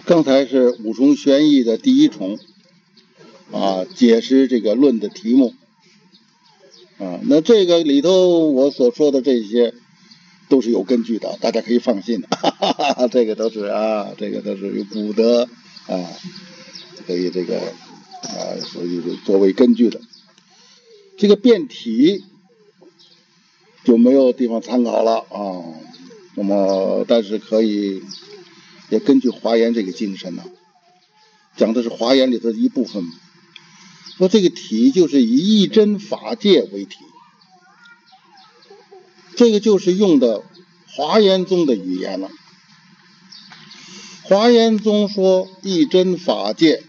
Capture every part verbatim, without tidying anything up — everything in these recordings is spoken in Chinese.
刚才是五重玄义的第一重啊，解释这个论的题目啊。那这个里头我所说的这些都是有根据的，大家可以放心的，哈哈哈哈，这个都是啊，这个都是有古德啊，可以这个啊，所以作为根据的。这个辩题就没有地方参考了啊。那么，但是可以也根据华严这个精神呢、啊，讲的是华严里头的一部分。说这个题就是以义真法界为题，这个就是用的华严宗的语言了。华严宗说义真法界，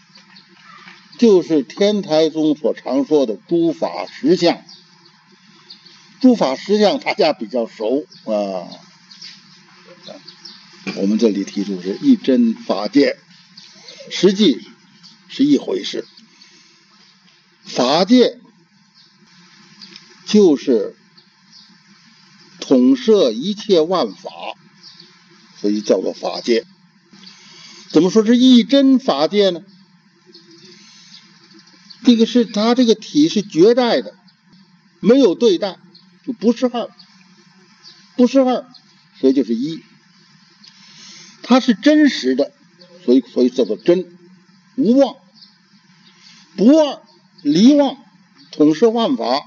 就是天台宗所常说的诸法实相。诸法实相大家比较熟啊，我们这里提出是义真法界，实际是一回事。法界就是统摄一切万法，所以叫做法界。怎么说是义真法界呢？这个是它这个体是绝代的，没有对待，就不是二，不是二，所以就是一。它是真实的，所以所以叫做真，无妄，不二，离妄，统摄万法，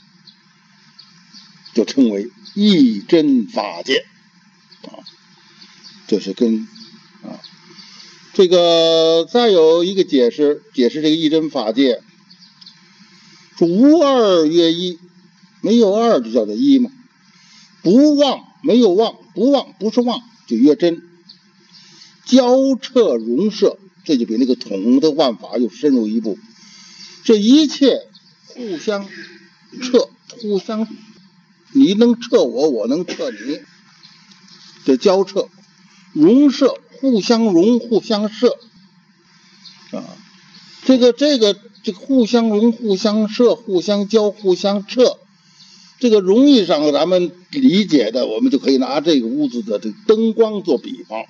就称为义真法界啊。这是跟啊，这个再有一个解释，解释这个义真法界，说无二曰一，没有二就叫做一嘛。不妄，没有妄，不妄不是妄就曰真。交彻容摄，这就比那个统的万法又深入一步。这一切互相彻，互相，你能彻我，我能彻你，这交彻容摄，互相容，互相摄啊。这个这个这个互相容，互相摄，互相交，互相彻，这个容易上咱们理解的，我们就可以拿这个屋子的这个灯光做比方。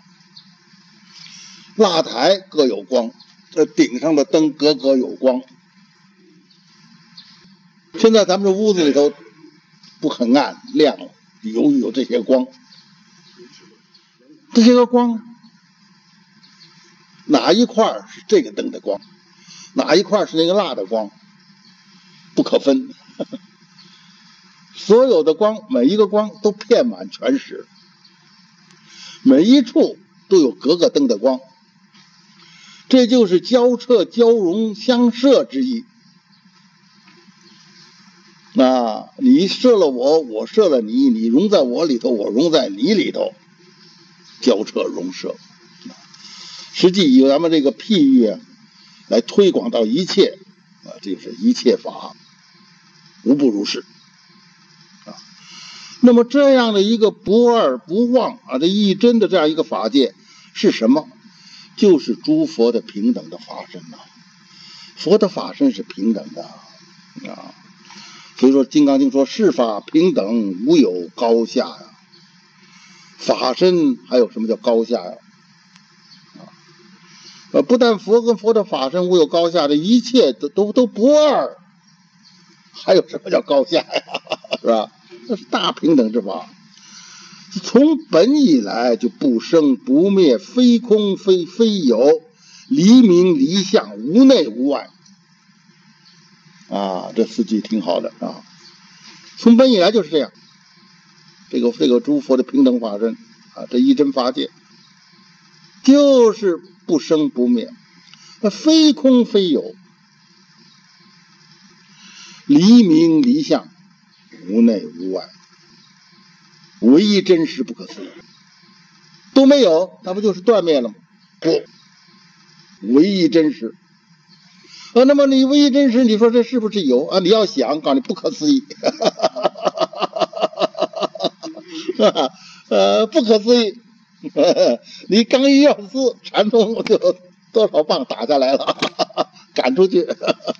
蜡台各有光，这顶上的灯格格有光。现在咱们这屋子里头不很暗，亮了，由于有这些光，这些个光哪一块是这个灯的光，哪一块是那个蜡的光，不可分。所有的光，每一个光都遍满全实，每一处都有格格灯的光，这就是交彻交融相摄之意。那你摄了我，我摄了你，你融在我里头，我融在你里头，交彻融摄。实际以咱们这个譬喻啊，来推广到一切啊，这就是一切法无不如是啊。那么这样的一个不二不妄啊，这义真的这样一个法界是什么？就是诸佛的平等的法身呐、啊。佛的法身是平等的啊。所以说《金刚经》说世法平等，无有高下呀。法身还有什么叫高下呀？啊，不但佛跟佛的法身无有高下，这一切都都都不二，还有什么叫高下呀？是吧？那是大平等之法。从本以来就不生不灭，非空非非有，离明离相，无内无外。啊，这四句挺好的啊。从本以来就是这样，这个这个诸佛的平等法身啊，这一真法界就是不生不灭，非空非有，离明离相，无内无外，唯一真实不可思议。都没有，那不就是断灭了吗？不，唯一真实。啊，那么你唯一真实，你说这是不是有啊？你要想，告诉你不可思议，呃，不可思议。你刚一要撕，禅宗就多少棒打下来了，赶出去。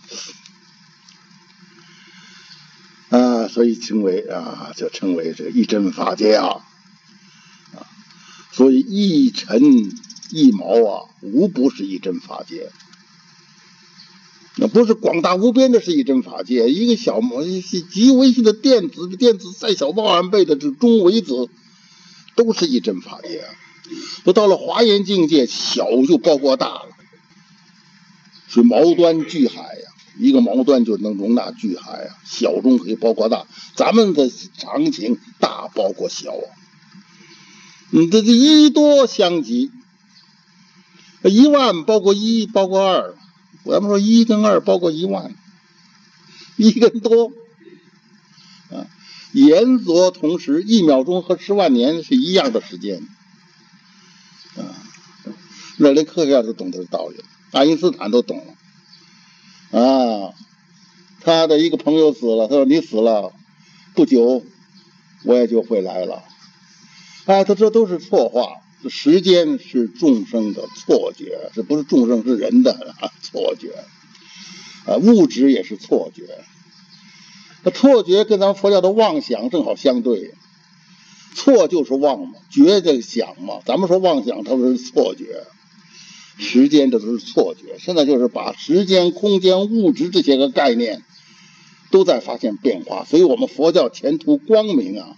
啊，所以称为啊，就称为这个义真法界啊。啊，所以一尘一毛啊，无不是一真法界。那不是广大无边的是一真法界，一个小极微细的电子，电子再小万万倍的这中微子，都是一真法界。不到了华严境界，小就包括大了，是毛端巨海呀、啊，一个毛端就能容纳巨海啊，小中可以包括大。咱们的常情，大包括小啊，你这这一多相及，一万包括一，包括二。咱们说一跟二包括一万，一跟多啊，言作同时，一秒钟和十万年是一样的时间啊。那连科学家都懂这个道理，爱因斯坦都懂了啊。他的一个朋友死了，他说你死了不久，我也就会来了。哎，他这都是错话。时间是众生的错觉，这不是众生，是人的、啊、错觉啊。物质也是错觉，那错觉跟咱们佛教的妄想正好相对。错就是妄嘛，觉就是想嘛。咱们说妄想，它是错觉。时间这都是错觉。现在就是把时间、空间、物质这些个概念都在发现变化，所以我们佛教前途光明啊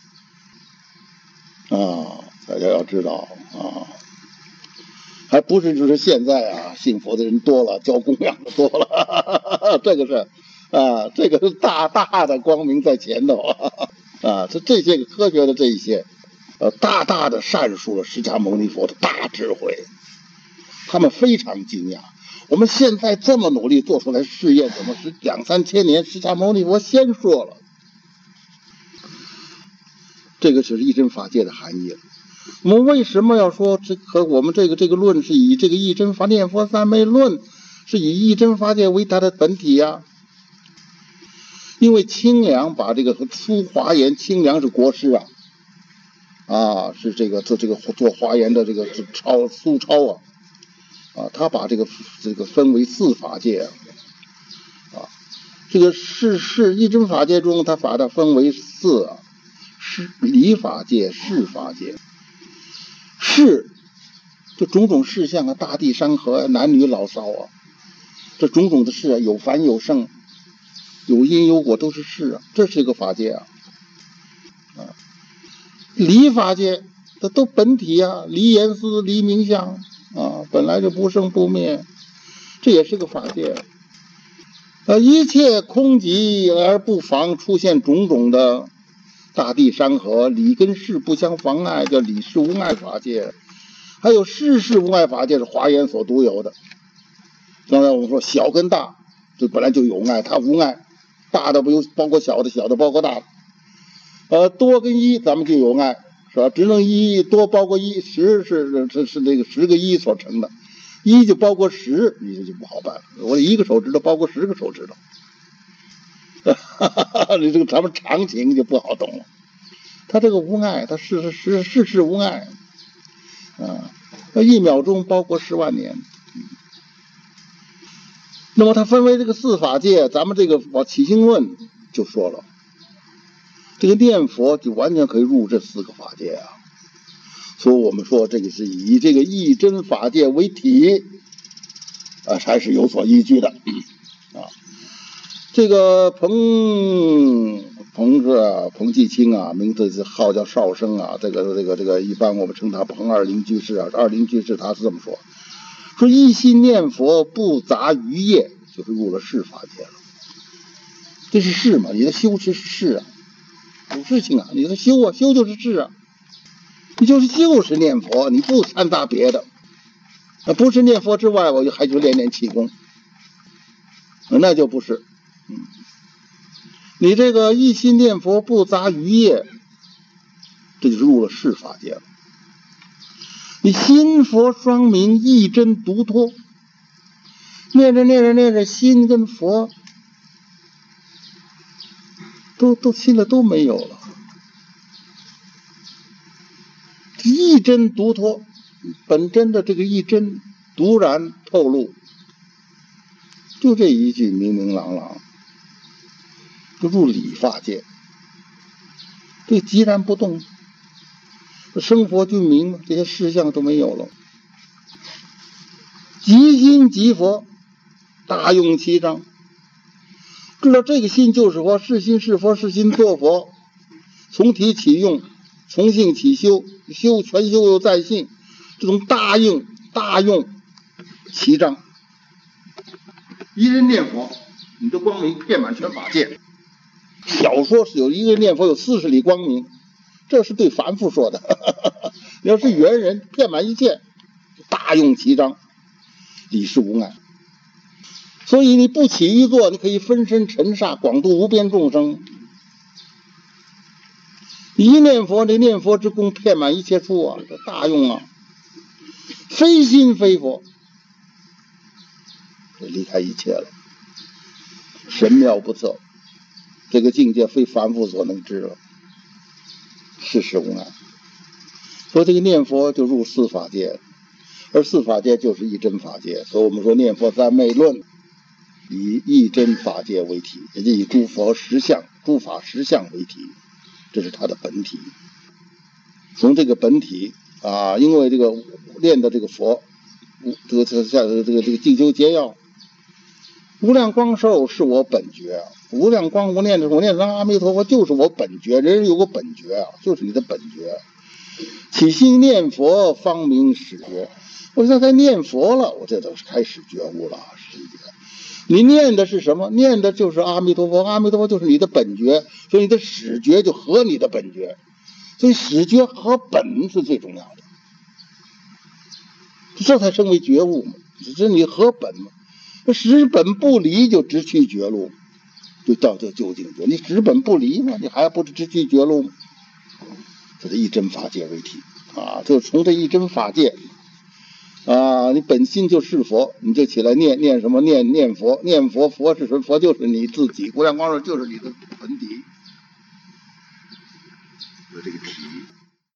啊！大家要知道啊，还不是就是现在啊，信佛的人多了，交供养的多了，哈哈哈，这个是啊，这个是大大的光明在前头啊，这这些个科学的这一些，呃，大大的阐述了释迦牟尼佛的大智慧，他们非常惊讶。我们现在这么努力做出来试验，怎么是两三千年释迦牟尼佛先说了？这个就是一真法界的含义了。我们为什么要说这和我们这个这个论是以这个一真法念佛三昧论是以一真法界为它的本体呀、啊？因为清凉把这个出华严，清凉是国师啊，啊是这个做这个做华严的这个超苏超啊，啊他把这个这个分为四法界啊，这个是是一真法界中，他把它分为四啊，是理法界、事法界。事就种种事项啊，大地山河、啊、男女老少啊，这种种的事啊，有凡有圣，有因有果，都是事啊，这是一个法界啊。啊，理法界这都本体啊，离言思、离名相啊，本来就不生不灭，这也是个法界。啊，一切空寂而不妨出现种种的大地山河，理跟事不相妨碍，叫理事无碍法界。还有事事无碍法界是华严所独有的。刚才我们说小跟大，这本来就有碍，它无碍，大的不有包括小的，小的包括大的。呃，多跟一咱们就有碍，是吧？只能一多包括一，十是是是那个十个一所成的，一就包括十，你这就不好办了。我一个手指头包括十个手指头。你这个咱们常情就不好懂了，他这个无碍，他是是是是无碍啊，一秒钟包括十万年。那么它分为这个四法界，咱们这个往起心论就说了，这个念佛就完全可以入这四个法界啊。所以我们说这个是以这个一真法界为体啊，才是有所依据的啊。这个彭彭是啊，彭继清啊，名字是号叫少生啊。这个这个这个，一般我们称他彭二林居士啊。二林居士他是这么说：说一心念佛，不杂于业，就是入了事法界了。这是事嘛？你的修持是事啊，有事情啊，你的修啊，修就是事啊。你就是就是念佛，你不掺杂别的。那不是念佛之外，我就还就练练气功，那就不是。嗯，你这个一心念佛不杂于业，这就是入了事法界了。你心佛双明，一真独脱，念着念着念着，心跟佛都都心里都没有了，一真独脱，本真的这个一真独然透露，就这一句明明朗朗。就入理法界，这寂然不动，生活就明了，这些事项都没有了。 即心即佛，大用其章。知道这个心就是佛，是心是佛，是心作佛，从体起用，从性起修，修全修又在性，这种大应大用其章。一人念佛，你的光明遍满全法界。小说是有一个人念佛有四十里光明，这是对凡夫说的。你要是猿人，遍满一切，大用其章，理事无碍。所以你不起于坐，你可以分身尘刹，广度无边众生。一念佛，这念佛之功遍满一切处啊，这大用啊，非心非佛，这离开一切了，神妙不测。这个境界非凡夫所能知了，世事无碍。所以这个念佛就入四法界，而四法界就是一真法界。所以我们说念佛三昧论以一真法界为体，也就以诸佛实相、诸法实相为体，这是它的本体。从这个本体啊，因为这个念的这个佛，这个这个这个这个这个净修节要，无量光寿是我本觉啊，无量光无念的我念上阿弥陀佛就是我本觉，人人有个本觉啊，就是你的本觉。起心念佛方明始觉，我现在念佛了，我这都是开始觉悟了，始觉。你念的是什么？念的就是阿弥陀佛，阿弥陀佛就是你的本觉，所以你的始觉就合你的本觉，所以始觉和本是最重要的，这才称为觉悟嘛，这是你合本嘛。使本不离就直趋绝路，就到这究竟觉。你使本不离嘛，你还不是直趋绝路吗？这是一真法界为体啊，就从这一真法界啊，你本心就是佛，你就起来念念什么？念念佛，念佛，佛是什么？佛就是你自己，无量光寿就是你的本体，有这个体。